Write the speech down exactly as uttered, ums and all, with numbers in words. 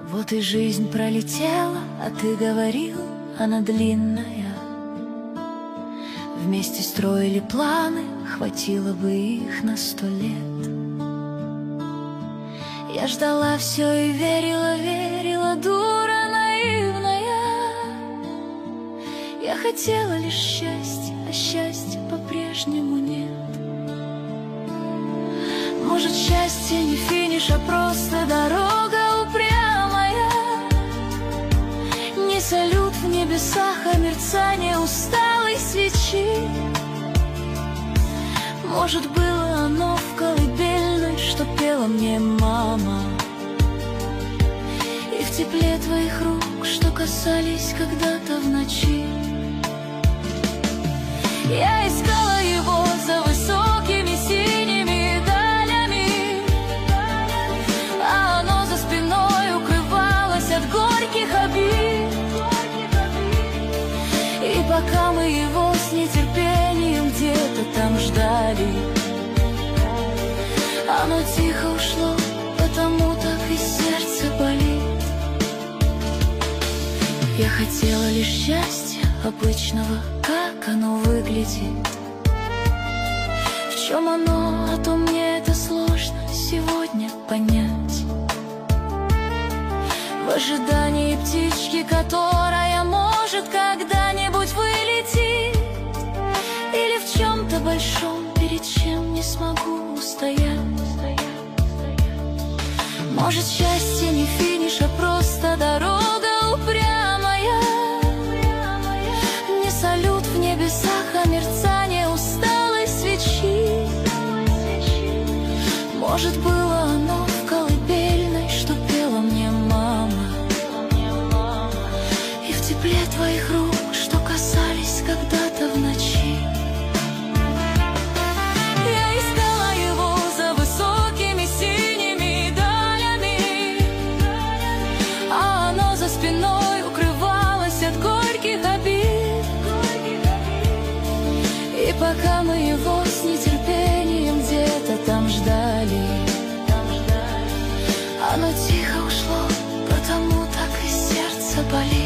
Вот и жизнь пролетела, а ты говорил, она длинная. Вместе строили планы, хватило бы их на сто лет. Я ждала все и верила, верила, дура наивная. Я хотела лишь счастья, а счастья по-прежнему нет. Может, счастье не финиш, а просто дорога упрямая. Не салют в небесах, а мерцание усталой свечи. Может, было оно в колыбельной, что пела мне мама, и в тепле твоих рук, что касались когда-то в ночи. Я искала его за высокими синими далями, а оно за спиной укрывалось от горьких обид. И пока мы его с нетерпением где-то там ждали, оно тихо ушло, потому так и сердце болит. Я хотела лишь счастья обычного, как оно выглядит. В чем оно, а то мне это сложно сегодня понять. В ожидании птички, которая может когда-нибудь вылететь, или в чем-то большом, перед чем не смогу устоять. Может, счастье не финиш, а просто дорога упрямая. Не салют в небесах, а мерцание усталой свечи. Может, было оно в колыбельной, что пела мне мама, и в тепле твоих рук, что касались когда-то в ночи. Я искала его за высокими синими далями, а оно за спиной укрывалось от горьких обид. И пока мы его с нетерпением где-то там ждали, оно тихо ушло, потому так и сердце болит.